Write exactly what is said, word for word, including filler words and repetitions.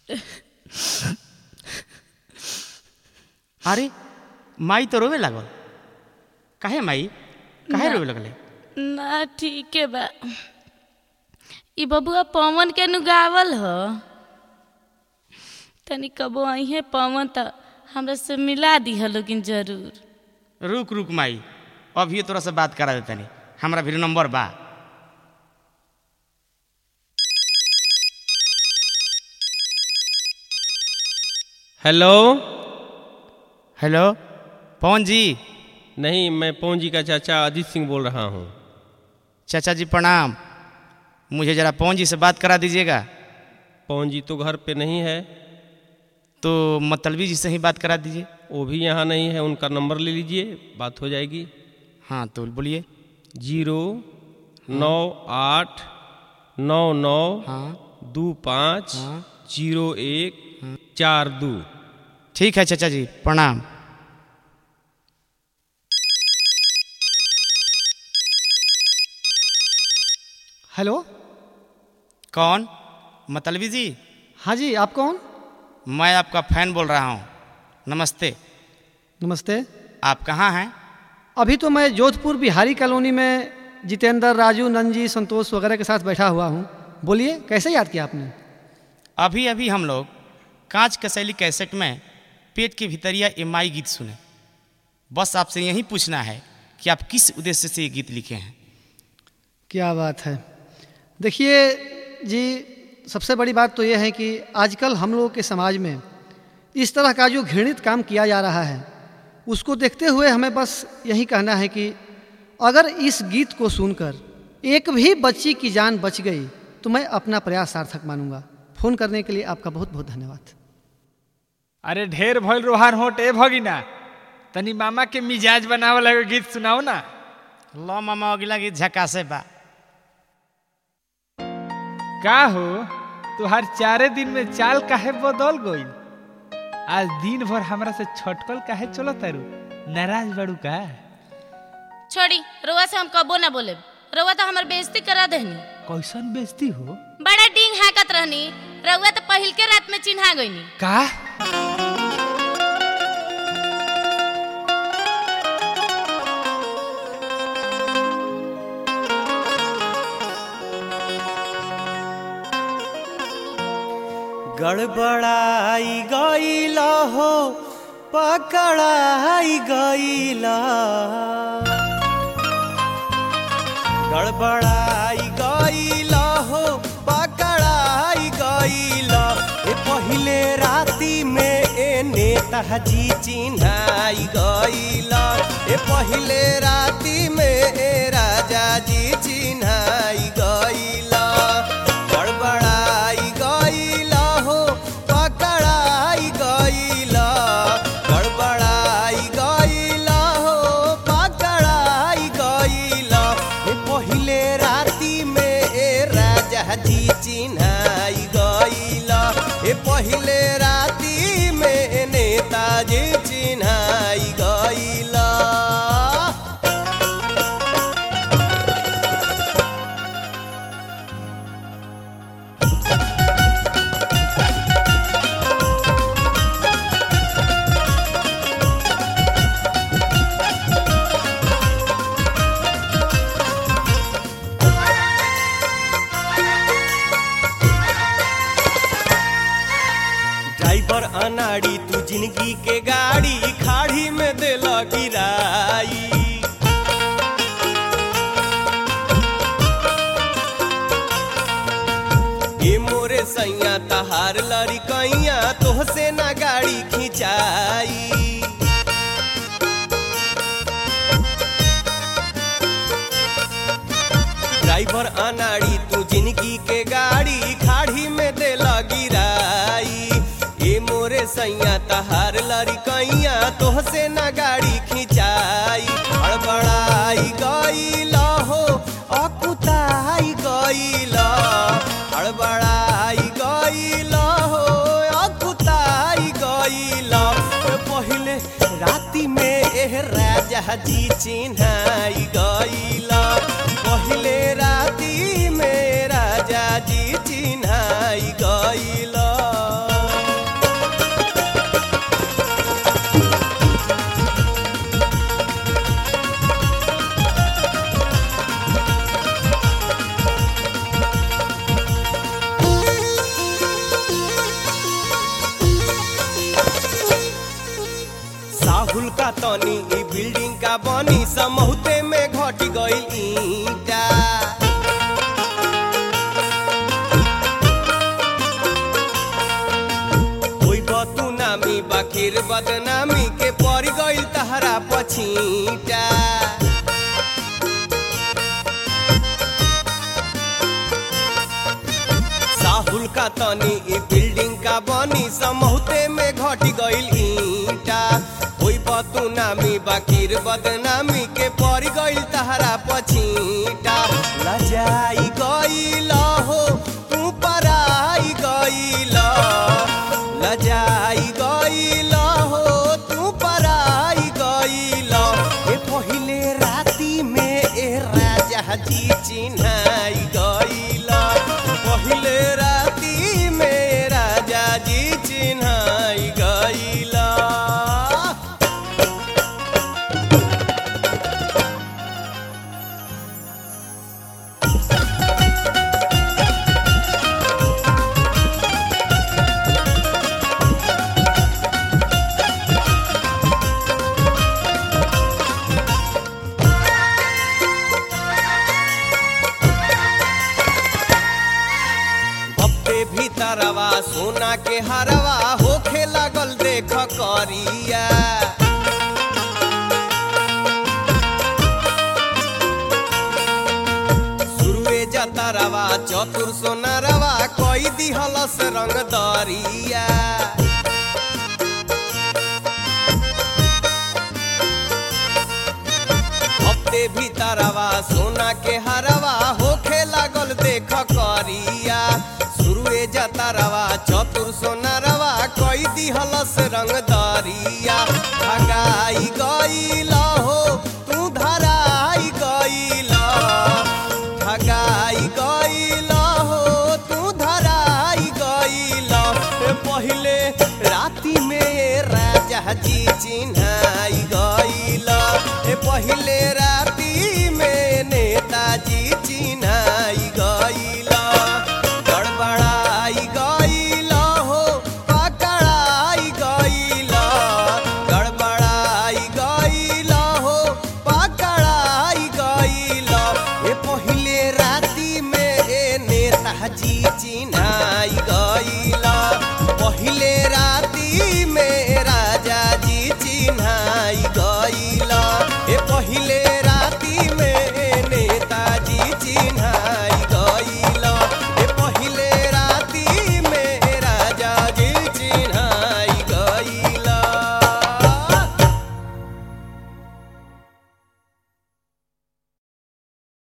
अरे माई तो रोवे लागल। काहे माई काहे रोवे लगले? ना ठीक है बा। ई बबुआ पवन के नु गावल ह। तनी कबो आई है पवन त हमरा से मिला दी है लेकिन जरूर। रुक रुक माई, अभी तोरा से बात करा देता नहीं। हमरा भी नंबर बा। हेलो हेलो पवन जी। नहीं, मैं पवन जी का चाचा अजीत सिंह बोल रहा हूँ। चाचा जी प्रणाम। मुझे जरा पवन जी से बात करा दीजिएगा। पवन जी तो घर पे नहीं है। तो मतलबी जी से ही बात करा दीजिए। वो भी यहाँ नहीं है, उनका नंबर ले लीजिए, बात हो जाएगी। हाँ तो बोलिए। जीरो नौ आठ नौ नौ हाँ दो पाँच हाँ जीरो एक चार दो। ठीक है चाचा जी प्रणाम। हेलो कौन? मतलबी जी? हाँ जी, आप कौन? मैं आपका फैन बोल रहा हूँ। नमस्ते। नमस्ते। आप कहाँ हैं? अभी तो मैं जोधपुर बिहारी कॉलोनी में जितेंद्र, राजू, नंजी, संतोष वगैरह के साथ बैठा हुआ हूँ। बोलिए, कैसे याद किया आपने? अभी अभी हम लोग कांच कसैली कैसेट में पेट के भीतरिया एमाई गीत सुने। बस आपसे यही पूछना है कि आप किस उद्देश्य से ये गीत लिखे हैं। क्या बात है। देखिए जी, सबसे बड़ी बात तो ये है कि आजकल हम लोगों के समाज में इस तरह का जो घृणित काम किया जा रहा है, उसको देखते हुए हमें बस यही कहना है कि अगर इस गीत को सुनकर एक भी बच्ची की जान बच गई तो मैं अपना प्रयास सार्थक मानूंगा। फ़ोन करने के लिए आपका बहुत बहुत धन्यवाद। अरे ढेर भइल रोहार होट ए भगिना, तनी मामा के मिजाज बनावे लगे गीत सुनाओ ना। लो मामा, अगला गीत झकासे बा। का हो तुहार चारे दिन में चाल काहे बदल गई? आज दिन भर हमरा से छटकल काहे चलो तारू? नाराज बड़ू का? छोड़ी, रउआ से हम कबो ना बोले। रउआ तो हमर बेइज्जती करा देहनी। कैसन बेइज्जती हो? बड़ा डिंग हाकत रहनी। रउआ तो पहिल के रात में चिन्हा गईनी। का? गड़बड़ाई गईला हो, पकड़ाई गईला। गड़बड़ाई गईला हो, पकड़ाई गईला। ए पहिले राती में ए नेताजी चिन्हाई गईला। ए पहिले राती में ए राजा जी चिन्हाई गईला। गड़बड़ाई गईला हो, पकड़ाई गईला। गड़बड़ाई गईला हो, पकड़ाई गईला। ए पहिले राती में ए राजा जी चिन्हाई गईला। ए पहिले राती में नेताजी चिन्हाई गईला। ड्राइवर अनाड़ी, तू जिंदगी के गाड़ी खाड़ी में देला गिराई। ये मोरे सैया तहार लड़ी कैया, तोहसे ना गाड़ी खिंचाई। ड्राइवर अनाड़ी, तू जिंदगी के गाड़ी खाड़ी में देला गिराई। ए मोरे सैया तहार लड़ी कैया, तोहसे ना गाड़ी खिंचाई। हड़बड़ाई गईला हो, अकुताई गईला। हड़बड़ाई गईला हो, अकुताई गईला। पहिले राती में एह राजा जी चिन्हाई गईला। पहिले राती में राजा जी चिन्हाई गईला। तनी ई बिल्डिंग का बनी समहुते में घट गइल ईटा कोई बतू नामी बाकिर बदनामी के पड़ गइल तहरा पछीटा साहुल का तनी ई बिल्डिंग का बनी समहुते में घट गइल ईटा कोई बतू नामी बाकिर बदनामी के पड़ गइल तहरा पछीटा लजाई गइल हो तू पराई गइल लजाई गइल हो तू पराई गइल ए पहिले राती में ए राजा जी चिन्हाई गइल पहिले राती में राजा जी चिन्हाई गइल भीतरवा सोना के हरवा होखे लागल देख करिया शुरुए जतरवा चतुर सोनारवा कोई दिहलस रंग दरिया हफ्ते भीतरवा सोना के हरवा होखे लागल देख करिया शुरुए जतरवा चतुर सोनारवा कोई दिहलस रंग दरिया ठगाई गइल हो तू धराई गइल ठगाई गइल हो तू धराई गइल पहिले राती में राजा जी चिन्हाई गइल पहिले राती में नेताजी चिन्हाई गइल गड़बड़ाई गइल हो पकड़ाई गइल गड़बड़ाई गइल हो पकड़ाई गइल ए पहिले राती में ए नेताजी चिन्हा